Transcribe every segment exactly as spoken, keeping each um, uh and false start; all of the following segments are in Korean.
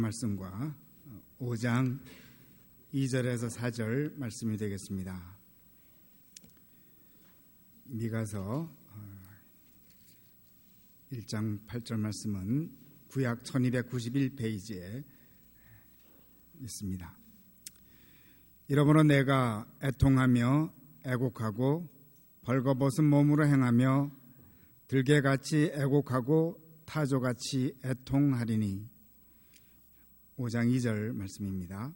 말씀과 오 장 이 절에서 사 절 말씀이 되겠습니다. 미가서 일 장 팔 절 말씀은 구약 천이백구십일 페이지에 있습니다. 이러므로 내가 애통하며 애곡하고 벌거벗은 몸으로 행하며 들개같이 애곡하고 타조같이 애통하리니. 오 장 이 절 말씀입니다.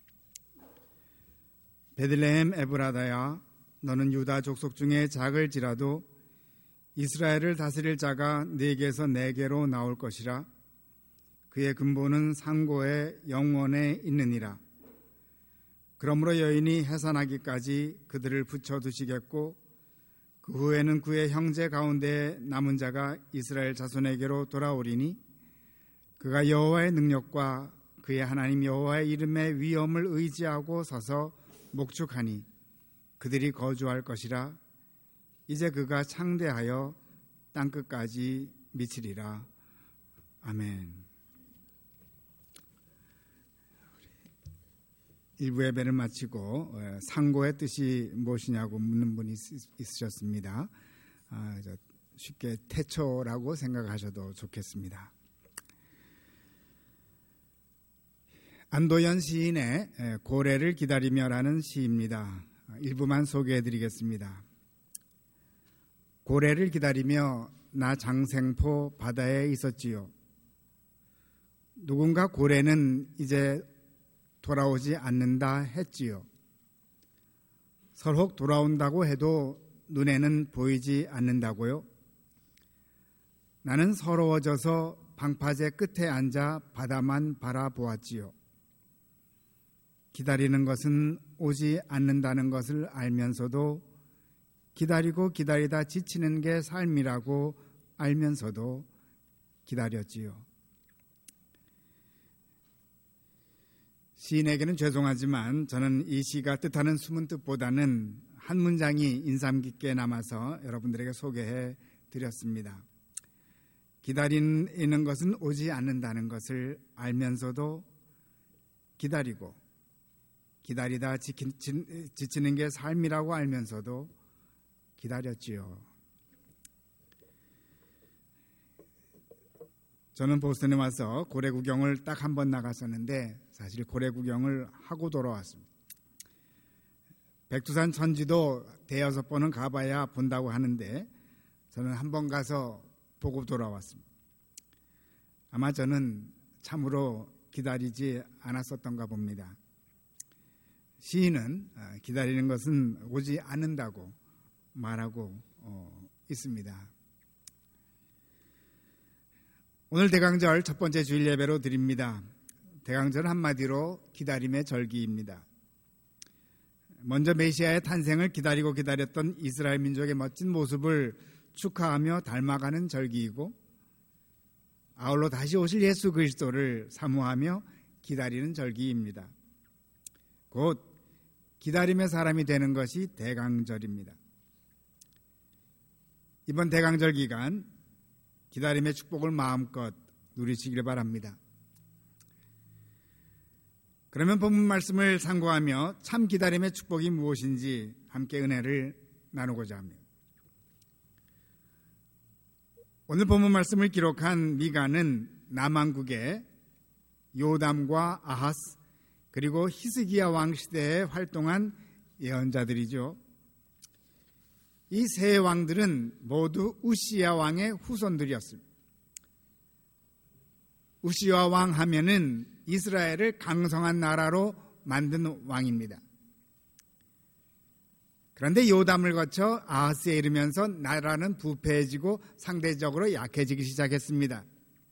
베들레헴 에브라다야, 너는 유다 족속 중에 작을지라도 이스라엘을 다스릴 자가 네게서 내게로 나올 것이라. 그의 근본은 상고의 영원에 있느니라. 그러므로 여인이 해산하기까지 그들을 붙여두시겠고 그 후에는 그의 형제 가운데 남은 자가 이스라엘 자손에게로 돌아오리니 그가 여호와의 능력과 그의 하나님 여호와의 이름의 위엄을 의지하고 서서 목축하니 그들이 거주할 것이라. 이제 그가 창대하여 땅끝까지 미치리라. 아멘. 일부 예배를 마치고 상고의 뜻이 무엇이냐고 묻는 분이 있으셨습니다. 아, 쉽게 태초라고 생각하셔도 좋겠습니다. 안도연 시인의 고래를 기다리며라는 시입니다. 일부만 소개해드리겠습니다. 고래를 기다리며 나 장생포 바다에 있었지요. 누군가 고래는 이제 돌아오지 않는다 했지요. 설혹 돌아온다고 해도 눈에는 보이지 않는다고요. 나는 서러워져서 방파제 끝에 앉아 바다만 바라보았지요. 기다리는 것은 오지 않는다는 것을 알면서도, 기다리고 기다리다 지치는 게 삶이라고 알면서도 기다렸지요. 시인에게는 죄송하지만 저는 이 시가 뜻하는 숨은 뜻보다는 한 문장이 인상 깊게 남아서 여러분들에게 소개해 드렸습니다. 기다리는 것은 오지 않는다는 것을 알면서도 기다리고, 기다리다 지치는 게 삶이라고 알면서도 기다렸지요. 저는 보스턴에 와서 고래 구경을 딱 한 번 나갔었는데 사실 고래 구경을 하고 돌아왔습니다. 백두산 천지도 대여섯 번은 가봐야 본다고 하는데 저는 한 번 가서 보고 돌아왔습니다. 아마 저는 참으로 기다리지 않았었던가 봅니다. 시인은 기다리는 것은 오지 않는다고 말하고 있습니다. 오늘 대강절 첫 번째 주일 예배로 드립니다. 대강절 한마디로 기다림의 절기입니다. 먼저 메시아의 탄생을 기다리고 기다렸던 이스라엘 민족의 멋진 모습을 축하하며 닮아가는 절기이고, 아울러 다시 오실 예수 그리스도를 사모하며 기다리는 절기입니다. 곧 기다림의 사람이 되는 것이 대강절입니다. 이번 대강절 기간 기다림의 축복을 마음껏 누리시길 바랍니다. 그러면 본문 말씀을 상고하며 참 기다림의 축복이 무엇인지 함께 은혜를 나누고자 합니다. 오늘 본문 말씀을 기록한 미가는 남왕국의 요담과 아하스 그리고 히스기야 왕 시대에 활동한 예언자들이죠. 이 세 왕들은 모두 우시야 왕의 후손들이었습니다. 우시야 왕 하면은 이스라엘을 강성한 나라로 만든 왕입니다. 그런데 요담을 거쳐 아하스에 이르면서 나라는 부패해지고 상대적으로 약해지기 시작했습니다.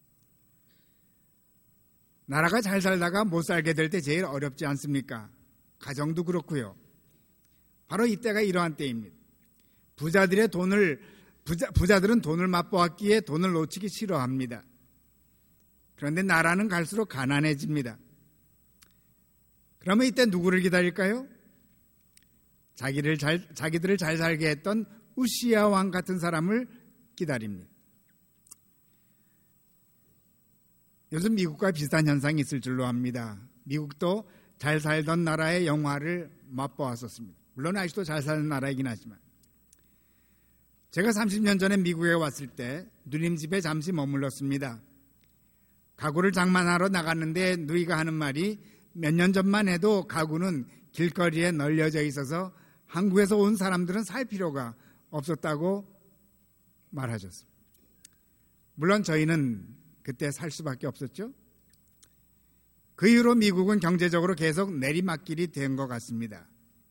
나라가 잘 살다가 못 살게 될 때 제일 어렵지 않습니까? 가정도 그렇고요. 바로 이때가 이러한 때입니다. 부자들의 돈을 부자, 부자들은 돈을 맛보았기에 돈을 놓치기 싫어합니다. 그런데 나라는 갈수록 가난해집니다. 그러면 이때 누구를 기다릴까요? 자기를 잘, 자기들을 잘 살게 했던 우시야 왕 같은 사람을 기다립니다. 요즘 미국과 비슷한 현상이 있을 줄로 압니다. 미국도 잘 살던 나라의 영화를 맛보았었습니다. 물론 아직도 잘 사는 나라이긴 하지만. 제가 삼십 년 전에 미국에 왔을 때 누님집에 잠시 머물렀습니다. 가구를 장만하러 나갔는데 누이가 하는 말이 몇 년 전만 해도 가구는 길거리에 널려져 있어서 한국에서 온 사람들은 살 필요가 없었다고 말하셨습니다. 물론 저희는 그때 살 수밖에 없었죠. 그 이후로 미국은 경제적으로 계속 내리막길이 된 것 같습니다.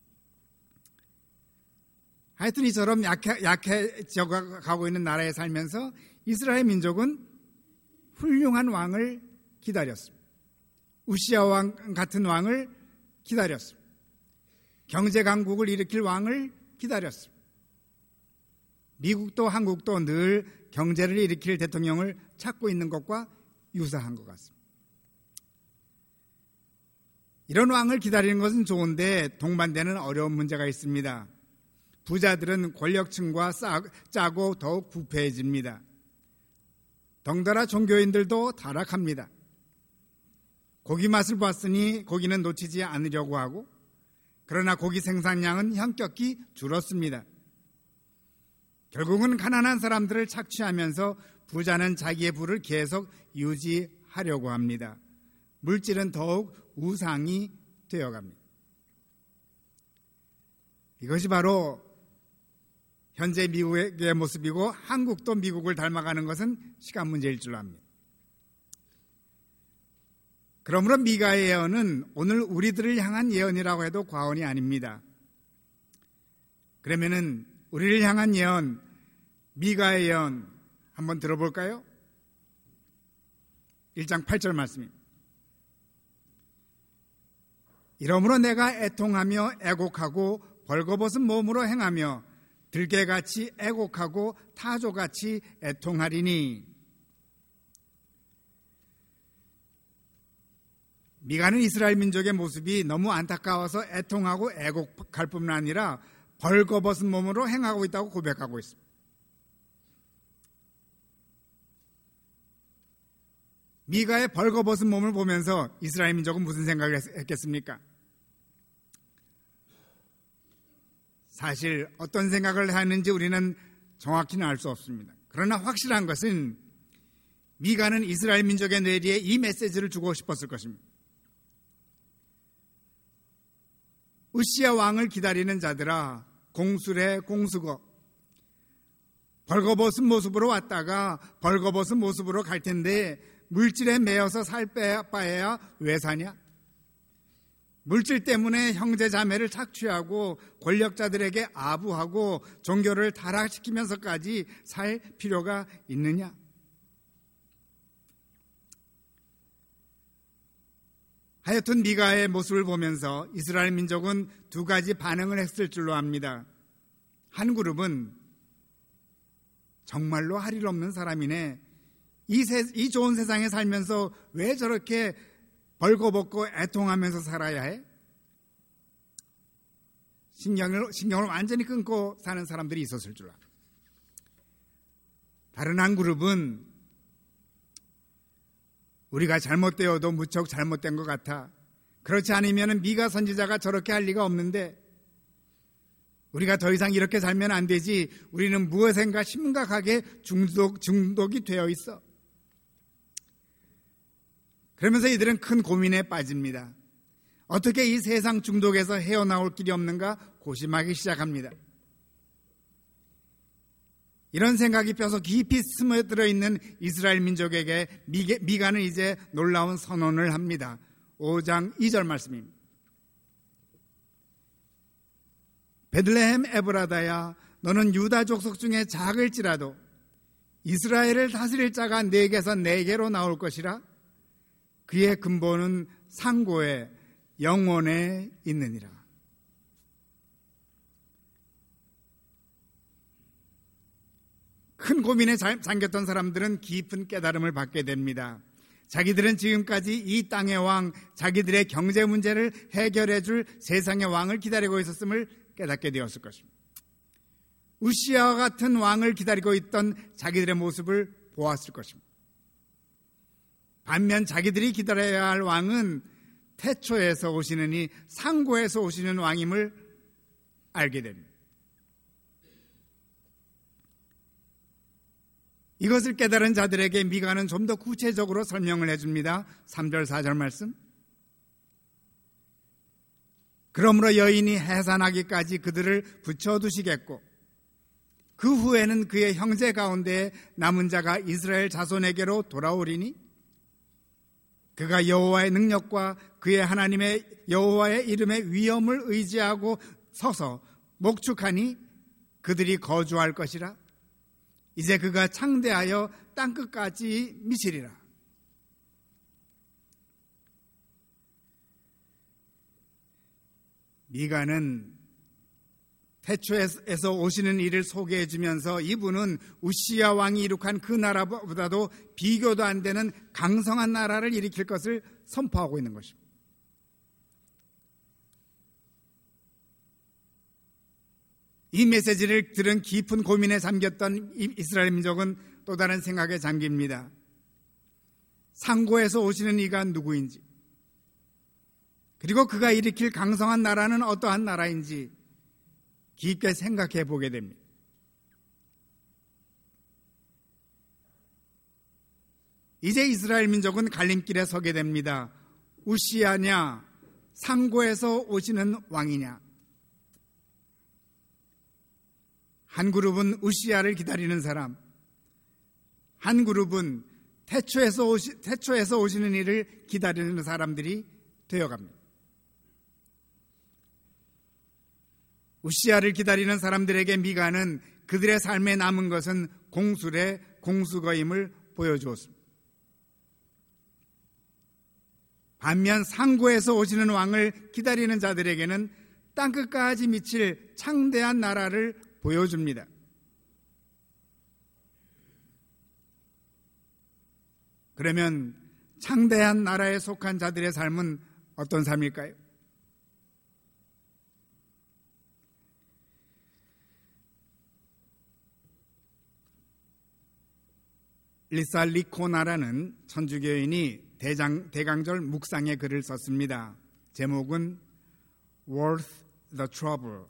하여튼 이처럼 약해, 약해져 가고 있는 나라에 살면서 이스라엘 민족은 훌륭한 왕을 기다렸습니다. 우시아 왕 같은 왕을 기다렸습니다. 경제 강국을 일으킬 왕을 기다렸습니다. 미국도 한국도 늘 경제를 일으킬 대통령을 찾고 있는 것과 유사한 것 같습니다. 이런 왕을 기다리는 것은 좋은데 동반되는 어려운 문제가 있습니다. 부자들은 권력층과 싸, 짜고 더욱 부패해집니다. 덩달아 종교인들도 타락합니다. 고기 맛을 봤으니 고기는 놓치지 않으려고 하고, 그러나 고기 생산량은 현격히 줄었습니다. 결국은 가난한 사람들을 착취하면서 부자는 자기의 부를 계속 유지하려고 합니다. 물질은 더욱 우상이 되어갑니다. 이것이 바로 현재 미국의 모습이고, 한국도 미국을 닮아가는 것은 시간 문제일 줄 압니다. 그러므로 미가의 예언은 오늘 우리들을 향한 예언이라고 해도 과언이 아닙니다. 그러면은 우리를 향한 예언, 미가의 예언 한번 들어볼까요? 일 장 팔 절 말씀입니다. 이러므로 내가 애통하며 애곡하고 벌거벗은 몸으로 행하며 들개같이 애곡하고 타조같이 애통하리니. 미가는 이스라엘 민족의 모습이 너무 안타까워서 애통하고 애곡할 뿐만 아니라 벌거벗은 몸으로 행하고 있다고 고백하고 있습니다. 미가의 벌거벗은 몸을 보면서 이스라엘 민족은 무슨 생각을 했겠습니까? 사실 어떤 생각을 하는지 우리는 정확히는 알 수 없습니다. 그러나 확실한 것은 미가는 이스라엘 민족의 뇌리에 이 메시지를 주고 싶었을 것입니다. 우시아 왕을 기다리는 자들아, 공술해 공수거. 벌거벗은 모습으로 왔다가 벌거벗은 모습으로 갈 텐데 물질에 매여서 살 바에야 왜 사냐? 물질 때문에 형제 자매를 착취하고 권력자들에게 아부하고 종교를 타락시키면서까지 살 필요가 있느냐? 하여튼 미가의 모습을 보면서 이스라엘 민족은 두 가지 반응을 했을 줄로 압니다. 한 그룹은 정말로 할 일 없는 사람이네. 이, 세, 이 좋은 세상에 살면서 왜 저렇게 벌거벗고 애통하면서 살아야 해? 신경을, 신경을 완전히 끊고 사는 사람들이 있었을 줄 압니다. 다른 한 그룹은 우리가 잘못되어도 무척 잘못된 것 같아. 그렇지 않으면 미가 선지자가 저렇게 할 리가 없는데 우리가 더 이상 이렇게 살면 안 되지. 우리는 무엇인가 심각하게 중독, 중독이 되어 있어. 그러면서 이들은 큰 고민에 빠집니다. 어떻게 이 세상 중독에서 헤어나올 길이 없는가 고심하기 시작합니다. 이런 생각이 뼈서 깊이 스며들어 있는 이스라엘 민족에게 미가는 이제 놀라운 선언을 합니다. 오 장 이 절 말씀입니다. 베들레헴 에브라다야, 너는 유다 족속 중에 작을지라도 이스라엘을 다스릴 자가 네게서 네게로 나올 것이라. 그의 근본은 상고에 영원에 있느니라. 큰 고민에 잠겼던 사람들은 깊은 깨달음을 받게 됩니다. 자기들은 지금까지 이 땅의 왕, 자기들의 경제 문제를 해결해 줄 세상의 왕을 기다리고 있었음을 깨닫게 되었을 것입니다. 우시아와 같은 왕을 기다리고 있던 자기들의 모습을 보았을 것입니다. 반면 자기들이 기다려야 할 왕은 태초에서 오시는 이 상고에서 오시는 왕임을 알게 됩니다. 이것을 깨달은 자들에게 미가는 좀 더 구체적으로 설명을 해줍니다. 삼 절 사 절 말씀. 그러므로 여인이 해산하기까지 그들을 붙여두시겠고 그 후에는 그의 형제 가운데 남은 자가 이스라엘 자손에게로 돌아오리니 그가 여호와의 능력과 그의 하나님의 여호와의 이름의 위엄을 의지하고 서서 목축하니 그들이 거주할 것이라. 이제 그가 창대하여 땅끝까지 미치리라. 미가는 태초에서 오시는 이를 소개해 주면서 이분은 우시야 왕이 이룩한 그 나라보다도 비교도 안 되는 강성한 나라를 일으킬 것을 선포하고 있는 것입니다. 이 메시지를 들은 깊은 고민에 잠겼던 이스라엘 민족은 또 다른 생각에 잠깁니다. 상고에서 오시는 이가 누구인지, 그리고 그가 일으킬 강성한 나라는 어떠한 나라인지 깊게 생각해 보게 됩니다. 이제 이스라엘 민족은 갈림길에 서게 됩니다. 우시야냐, 상고에서 오시는 왕이냐. 한 그룹은 우시야를 기다리는 사람, 한 그룹은 태초에서, 오시, 태초에서 오시는 이를 기다리는 사람들이 되어갑니다. 우시야를 기다리는 사람들에게 미가는 그들의 삶에 남은 것은 공술의 공수거임을 보여주었습니다. 반면 상고에서 오시는 왕을 기다리는 자들에게는 땅끝까지 미칠 창대한 나라를 보여줍니다. 그러면 창대한 나라에 속한 자들의 삶은 어떤 삶일까요? 리사 리코나라는 천주교인이 대장, 대강절 묵상의 글을 썼습니다. 제목은 Worth the Trouble.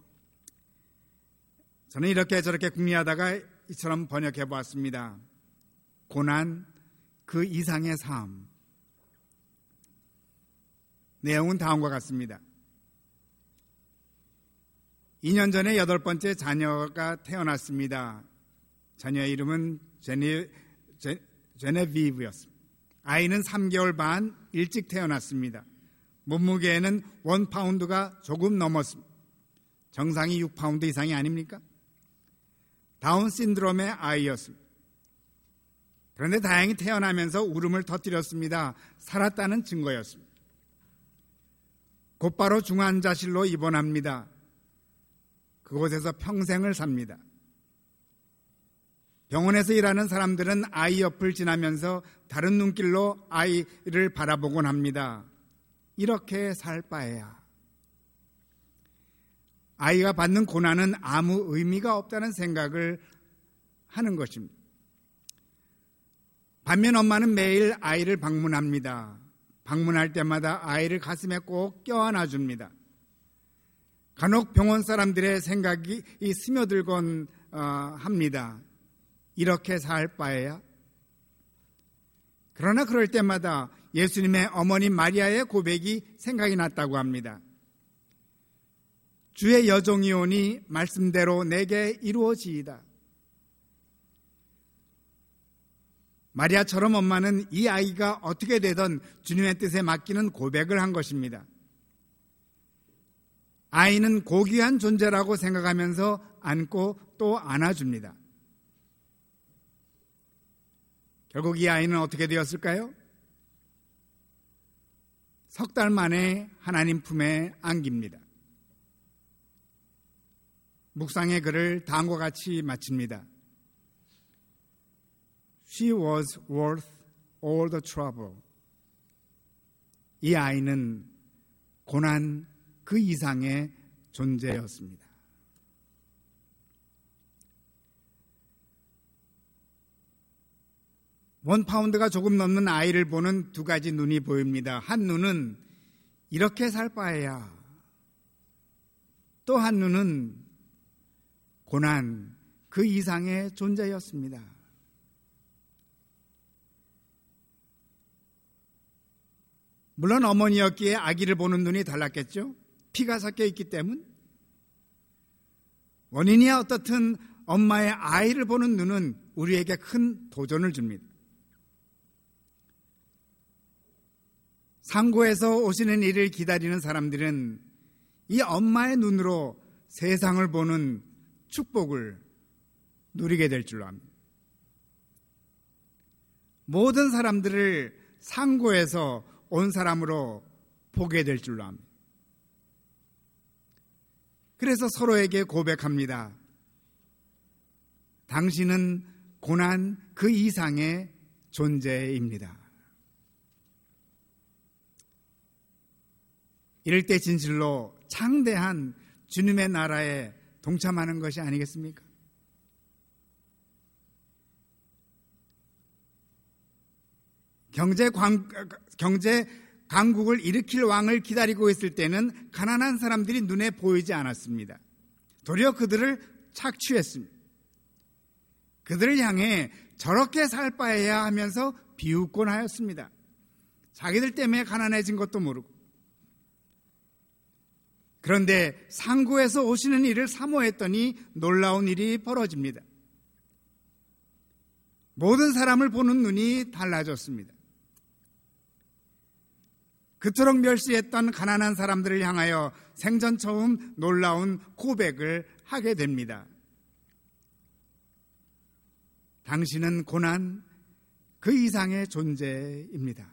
저는 이렇게 저렇게 궁리하다가 이처럼 번역해 보았습니다. 고난, 그 이상의 삶. 내용은 다음과 같습니다. 이 년 전에 여덟 번째 자녀가 태어났습니다. 자녀의 이름은 제니, 제, 제네비브였습니다. 아이는 삼 개월 반 일찍 태어났습니다. 몸무게에는 일 파운드가 조금 넘었습니다. 정상이 육 파운드 이상이 아닙니까? 다운 신드롬의 아이였습니다. 그런데 다행히 태어나면서 울음을 터뜨렸습니다. 살았다는 증거였습니다. 곧바로 중환자실로 입원합니다. 그곳에서 평생을 삽니다. 병원에서 일하는 사람들은 아이 옆을 지나면서 다른 눈길로 아이를 바라보곤 합니다. 이렇게 살 바에야. 아이가 받는 고난은 아무 의미가 없다는 생각을 하는 것입니다. 반면 엄마는 매일 아이를 방문합니다. 방문할 때마다 아이를 가슴에 꼭 껴안아 줍니다. 간혹 병원 사람들의 생각이 스며들곤 합니다. 이렇게 살 바에야. 그러나 그럴 때마다 예수님의 어머니 마리아의 고백이 생각이 났다고 합니다. 주의 여종이 오니 말씀대로 내게 이루어지이다. 마리아처럼 엄마는 이 아이가 어떻게 되든 주님의 뜻에 맡기는 고백을 한 것입니다. 아이는 고귀한 존재라고 생각하면서 안고 또 안아줍니다. 결국 이 아이는 어떻게 되었을까요? 석 달 만에 하나님 품에 안깁니다. 묵상의 글을 다음과 같이 마칩니다. She was worth all the trouble. 이 아이는 고난 그 이상의 존재였습니다. 원 파운드가 조금 넘는 아이를 보는 두 가지 눈이 보입니다. 한 눈은 이렇게 살 바에야, 또 한 눈은 고난 그 이상의 존재였습니다. 물론 어머니였기에 아기를 보는 눈이 달랐겠죠. 피가 섞여 있기 때문. 원인이야 어떻든 엄마의 아이를 보는 눈은 우리에게 큰 도전을 줍니다. 상고에서 오시는 이를 기다리는 사람들은 이 엄마의 눈으로 세상을 보는 축복을 누리게 될 줄로 압니다. 모든 사람들을 상고에서 온 사람으로 보게 될 줄로 압니다. 그래서 서로에게 고백합니다. 당신은 고난 그 이상의 존재입니다. 이럴 때 진실로 창대한 주님의 나라에 동참하는 것이 아니겠습니까? 경제, 광, 경제 강국을 일으킬 왕을 기다리고 있을 때는 가난한 사람들이 눈에 보이지 않았습니다. 도리어 그들을 착취했습니다. 그들을 향해 저렇게 살 바에야 하면서 비웃곤 하였습니다. 자기들 때문에 가난해진 것도 모르고. 그런데 상고에서 오시는 일을 사모했더니 놀라운 일이 벌어집니다. 모든 사람을 보는 눈이 달라졌습니다. 그토록 멸시했던 가난한 사람들을 향하여 생전 처음 놀라운 고백을 하게 됩니다. 당신은 고난 그 이상의 존재입니다.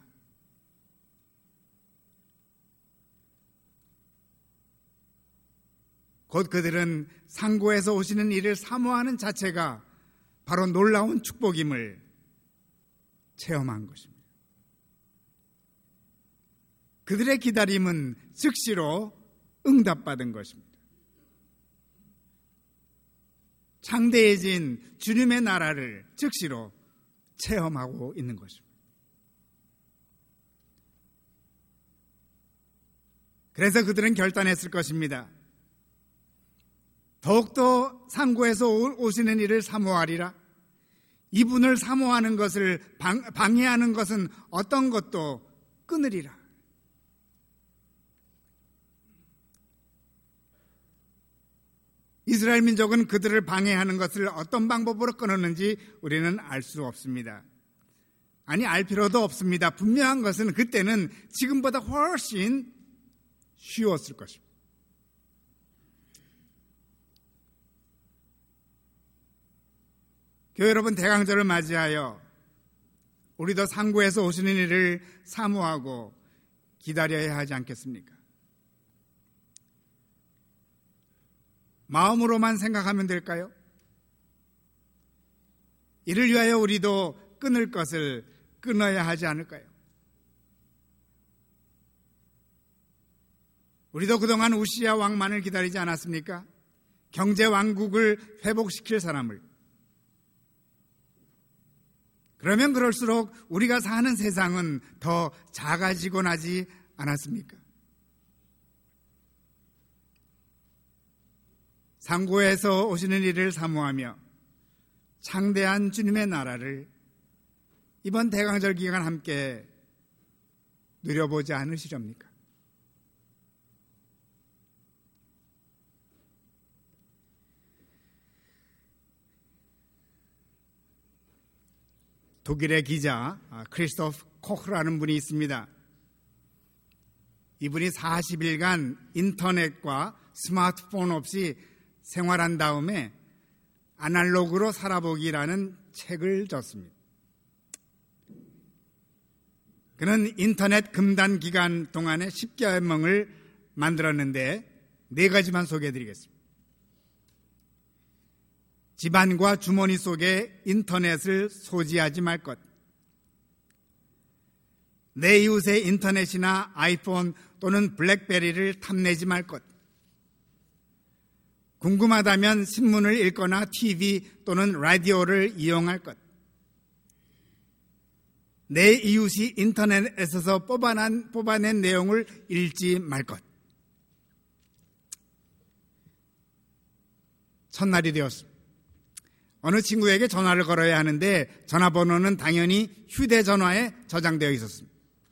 곧 그들은 상고에서 오시는 이를 사모하는 자체가 바로 놀라운 축복임을 체험한 것입니다. 그들의 기다림은 즉시로 응답받은 것입니다. 창대해진 주님의 나라를 즉시로 체험하고 있는 것입니다. 그래서 그들은 결단했을 것입니다. 더욱더 상고에서 오시는 이를 사모하리라. 이분을 사모하는 것을 방, 방해하는 것은 어떤 것도 끊으리라. 이스라엘 민족은 그들을 방해하는 것을 어떤 방법으로 끊었는지 우리는 알 수 없습니다. 아니, 알 필요도 없습니다. 분명한 것은 그때는 지금보다 훨씬 쉬웠을 것입니다. 교회 여러분, 대강절을 맞이하여 우리도 상고에서 오시는 일을 사모하고 기다려야 하지 않겠습니까? 마음으로만 생각하면 될까요? 이를 위하여 우리도 끊을 것을 끊어야 하지 않을까요? 우리도 그동안 우시야 왕만을 기다리지 않았습니까? 경제 왕국을 회복시킬 사람을. 그러면 그럴수록 우리가 사는 세상은 더 작아지곤 하지 않았습니까? 상고에서 오시는 일을 사모하며 창대한 주님의 나라를 이번 대강절 기간 함께 누려보지 않으시렵니까? 독일의 기자 크리스토프 코흐라는 분이 있습니다. 이분이 사십 일간 인터넷과 스마트폰 없이 생활한 다음에 아날로그로 살아보기라는 책을 썼습니다. 그는 인터넷 금단 기간 동안에 십 계명을 만들었는데 네 가지만 소개해드리겠습니다. 집안과 주머니 속에 인터넷을 소지하지 말 것. 내 이웃의 인터넷이나 아이폰 또는 블랙베리를 탐내지 말 것. 궁금하다면 신문을 읽거나 티비 또는 라디오를 이용할 것. 내 이웃이 인터넷에서 뽑아낸, 뽑아낸 내용을 읽지 말 것. 첫날이 되었습니다. 어느 친구에게 전화를 걸어야 하는데 전화번호는 당연히 휴대전화에 저장되어 있었습니다.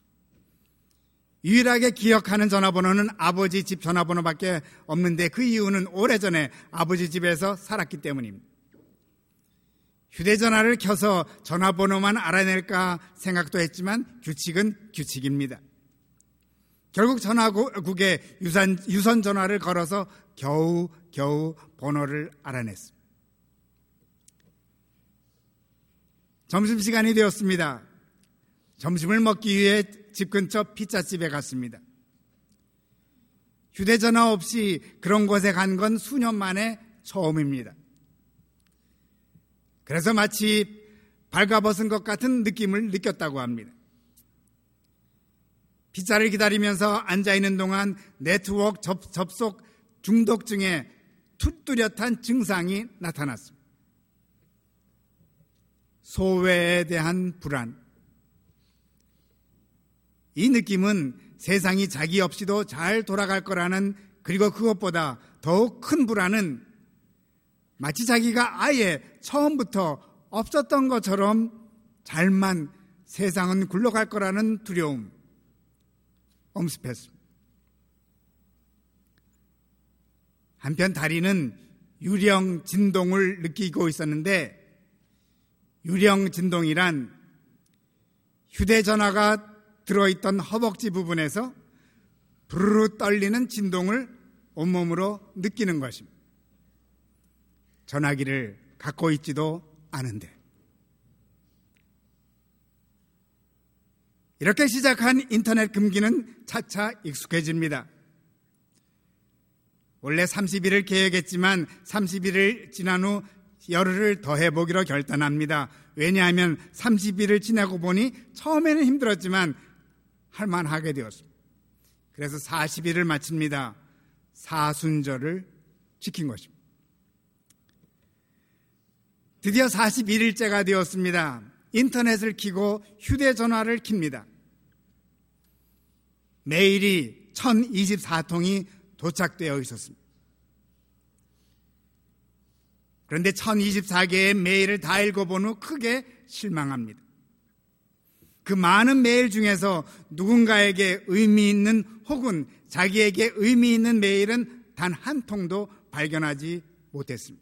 유일하게 기억하는 전화번호는 아버지 집 전화번호밖에 없는데 그 이유는 오래전에 아버지 집에서 살았기 때문입니다. 휴대전화를 켜서 전화번호만 알아낼까 생각도 했지만 규칙은 규칙입니다. 결국 전화국에 유선, 유선 전화를 걸어서 겨우 겨우 번호를 알아냈습니다. 점심시간이 되었습니다. 점심을 먹기 위해 집 근처 피자집에 갔습니다. 휴대전화 없이 그런 곳에 간 건 수년 만에 처음입니다. 그래서 마치 발가벗은 것 같은 느낌을 느꼈다고 합니다. 피자를 기다리면서 앉아있는 동안 네트워크 접, 접속 중독증에 뚜렷한 증상이 나타났습니다. 소외에 대한 불안. 이 느낌은 세상이 자기 없이도 잘 돌아갈 거라는, 그리고 그것보다 더욱 큰 불안은 마치 자기가 아예 처음부터 없었던 것처럼 잘만 세상은 굴러갈 거라는 두려움, 엄습했습니다. 한편 다리는 유령 진동을 느끼고 있었는데, 유령 진동이란 휴대전화가 들어있던 허벅지 부분에서 부르르 떨리는 진동을 온몸으로 느끼는 것입니다. 전화기를 갖고 있지도 않은데. 이렇게 시작한 인터넷 금기는 차차 익숙해집니다. 원래 삼십 일을 계획했지만 삼십 일을 지난 후 열흘을 더 해보기로 결단합니다. 왜냐하면 삼십 일을 지나고 보니 처음에는 힘들었지만 할만하게 되었습니다. 그래서 사십 일을 마칩니다. 사순절을 지킨 것입니다. 드디어 사십일 일째가 되었습니다. 인터넷을 켜고 휴대전화를 킵니다. 메일이 천이십사 통이 도착되어 있었습니다. 그런데 천이십사 개의 메일을 다 읽어본 후 크게 실망합니다. 그 많은 메일 중에서 누군가에게 의미 있는 혹은 자기에게 의미 있는 메일은 단 한 통도 발견하지 못했습니다.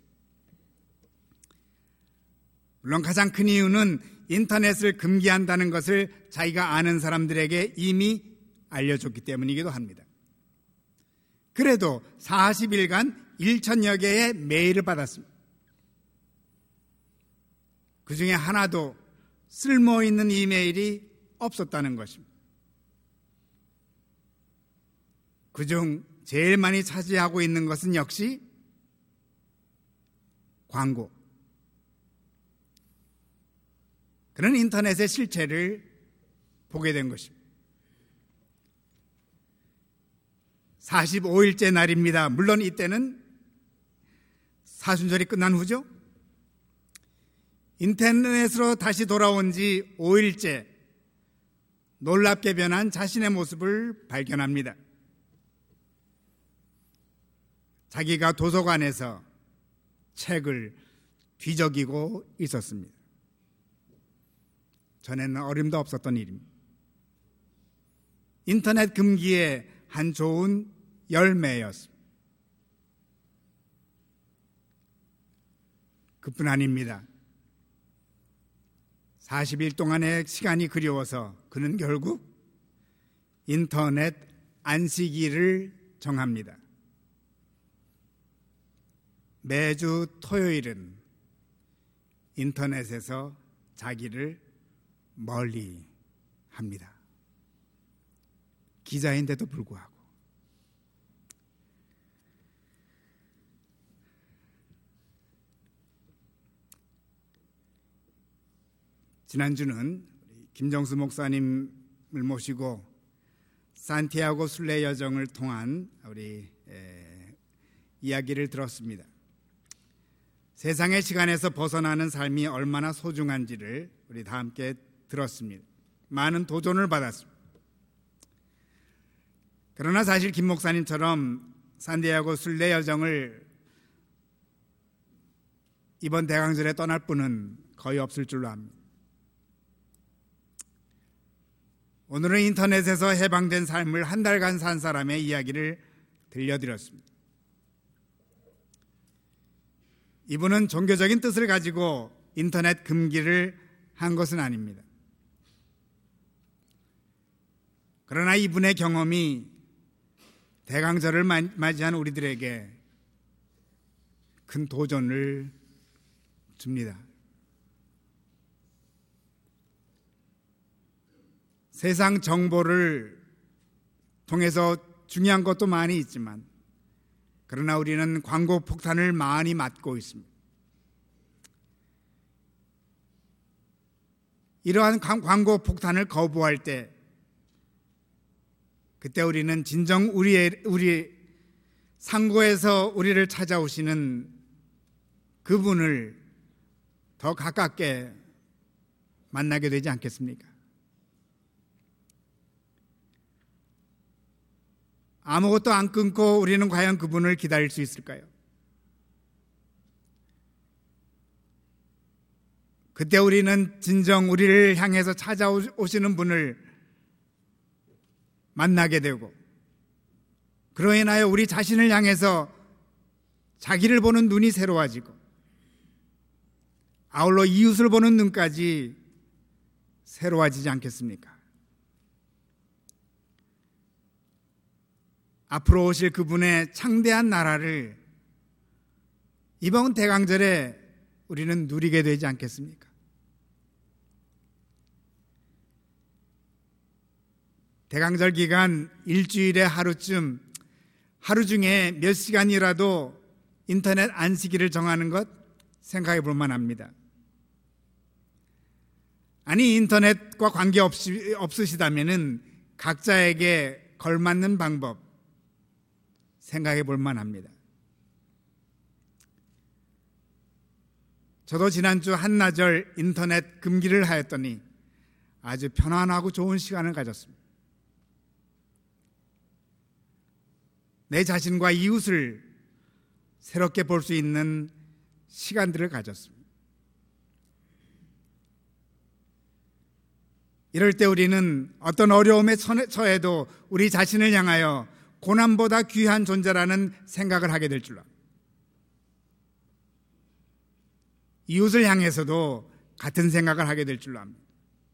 물론 가장 큰 이유는 인터넷을 금기한다는 것을 자기가 아는 사람들에게 이미 알려줬기 때문이기도 합니다. 그래도 사십 일간 천여 개의 메일을 받았습니다. 그 중에 하나도 쓸모있는 이메일이 없었다는 것입니다. 그중 제일 많이 차지하고 있는 것은 역시 광고. 그런 인터넷의 실체를 보게 된 것입니다. 사십오 일째 날입니다. 물론 이때는 사순절이 끝난 후죠. 인터넷으로 다시 돌아온 지 오 일째, 놀랍게 변한 자신의 모습을 발견합니다. 자기가 도서관에서 책을 뒤적이고 있었습니다. 전에는 어림도 없었던 일입니다. 인터넷 금기의 한 좋은 열매였습니다. 그뿐 아닙니다. 사십 일 동안의 시간이 그리워서 그는 결국 인터넷 안식일을 정합니다. 매주 토요일은 인터넷에서 자기를 멀리 합니다. 기자인데도 불구하고. 지난주는 김정수 목사님을 모시고 산티아고 순례 여정을 통한 우리 에, 이야기를 들었습니다. 세상의 시간에서 벗어나는 삶이 얼마나 소중한지를 우리 다 함께 들었습니다. 많은 도전을 받았습니다. 그러나 사실 김 목사님처럼 산디에고 순례 여정을 이번 대강절에 떠날 분은 거의 없을 줄로 압니다. 오늘은 인터넷에서 해방된 삶을 한 달간 산 사람의 이야기를 들려드렸습니다. 이분은 종교적인 뜻을 가지고 인터넷 금기를 한 것은 아닙니다. 그러나 이분의 경험이 대강절을 맞이한 우리들에게 큰 도전을 줍니다. 세상 정보를 통해서 중요한 것도 많이 있지만 그러나 우리는 광고 폭탄을 많이 맞고 있습니다. 이러한 광고 폭탄을 거부할 때 그때 우리는 진정 우리의, 우리 상고에서 우리를 찾아오시는 그분을 더 가깝게 만나게 되지 않겠습니까? 아무것도 안 끊고 우리는 과연 그분을 기다릴 수 있을까요? 그때 우리는 진정 우리를 향해서 찾아오시는 분을 만나게 되고 그로 인하여 우리 자신을 향해서 자기를 보는 눈이 새로워지고 아울러 이웃을 보는 눈까지 새로워지지 않겠습니까? 앞으로 오실 그분의 창대한 나라를 이번 대강절에 우리는 누리게 되지 않겠습니까? 대강절 기간 일주일에 하루쯤 하루 중에 몇 시간이라도 인터넷 안 쓰기를 정하는 것 생각해 볼 만합니다. 아니 인터넷과 관계없이 없으시다면은 각자에게 걸맞는 방법 생각해 볼 만합니다. 저도 지난주 한나절 인터넷 금기를 하였더니 아주 편안하고 좋은 시간을 가졌습니다. 내 자신과 이웃을 새롭게 볼 수 있는 시간들을 가졌습니다. 이럴 때 우리는 어떤 어려움에 처해도 우리 자신을 향하여 고난보다 귀한 존재라는 생각을 하게 될 줄로 압니다. 이웃을 향해서도 같은 생각을 하게 될 줄로 압니다.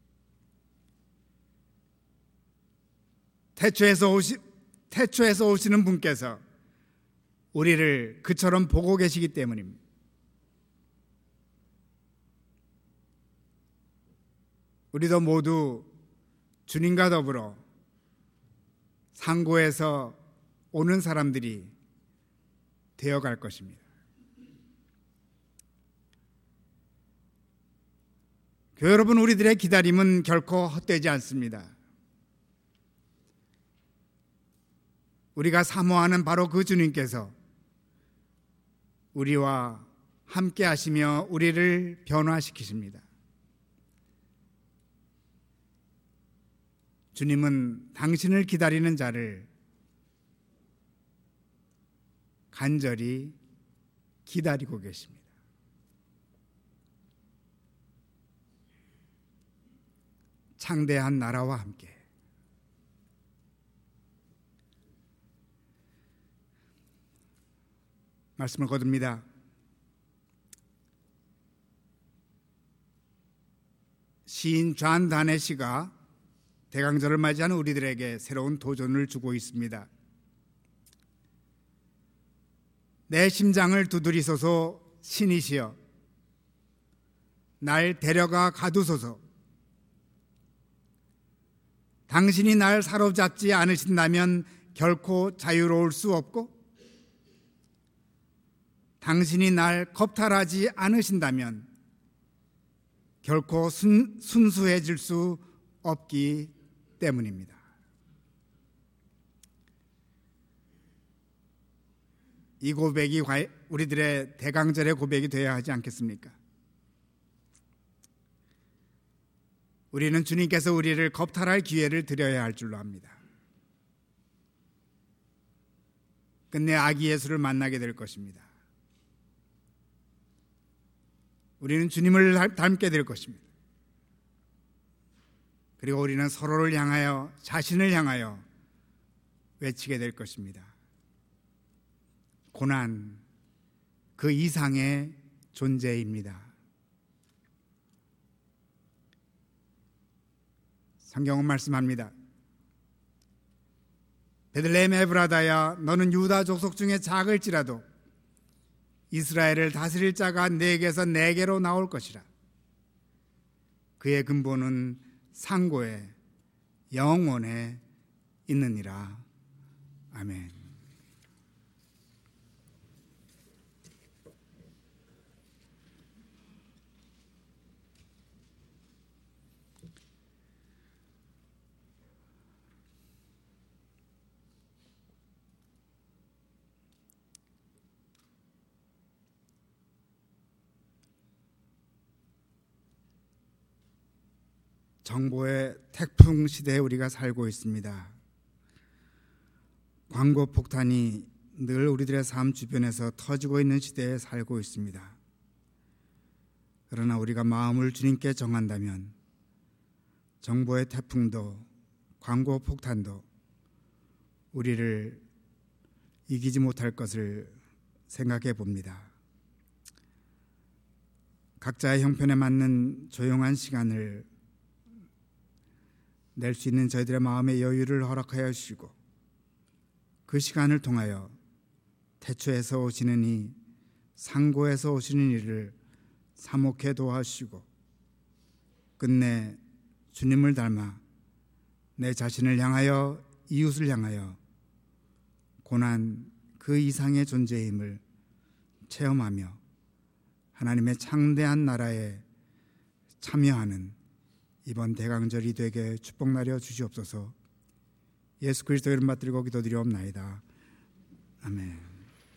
태초에서 오시, 태초에서 오시는 분께서 우리를 그처럼 보고 계시기 때문입니다. 우리도 모두 주님과 더불어 상고에서 오는 사람들이 되어갈 것입니다. 교회 여러분, 우리들의 기다림은 결코 헛되지 않습니다. 우리가 사모하는 바로 그 주님께서 우리와 함께 하시며 우리를 변화시키십니다. 주님은 당신을 기다리는 자를 간절히 기다리고 계십니다. 창대한 나라와 함께 말씀을 거둡니다. 시인 존 다네시가 대강절을 맞이하는 우리들에게 새로운 도전을 주고 있습니다. 내 심장을 두드리소서 신이시여, 날 데려가 가두소서. 당신이 날 사로잡지 않으신다면 결코 자유로울 수 없고, 당신이 날 겁탈하지 않으신다면 결코 순, 순수해질 수 없기 때문입니다. 이 고백이 우리들의 대강절의 고백이 되어야 하지 않겠습니까? 우리는 주님께서 우리를 겁탈할 기회를 드려야 할 줄로 압니다. 끝내 아기 예수를 만나게 될 것입니다. 우리는 주님을 닮게 될 것입니다. 그리고 우리는 서로를 향하여, 자신을 향하여 외치게 될 것입니다. 고난, 그 이상의 존재입니다. 성경은 말씀합니다. 베들레헴 에브라다야, 너는 유다 족속 중에 작을지라도 이스라엘을 다스릴 자가 내게서 내게로 나올 것이라. 그의 근본은 상고에 영원에 있느니라. 아멘. 정보의 태풍 시대에 우리가 살고 있습니다. 광고 폭탄이 늘 우리들의 삶 주변에서 터지고 있는 시대에 살고 있습니다. 그러나 우리가 마음을 주님께 정한다면 정보의 태풍도 광고 폭탄도 우리를 이기지 못할 것을 생각해 봅니다. 각자의 형편에 맞는 조용한 시간을 낼 수 있는 저희들의 마음의 여유를 허락하여 주시고, 그 시간을 통하여 태초에서 오시는 이, 상고에서 오시는 이를 사목해 도와주시고, 끝내 주님을 닮아 내 자신을 향하여, 이웃을 향하여 고난 그 이상의 존재임을 체험하며 하나님의 창대한 나라에 참여하는 이번 대강절이 되게 축복 나려 주시옵소서. 예수 그리스도 이름 받들고 기도드리옵나이다. 아멘.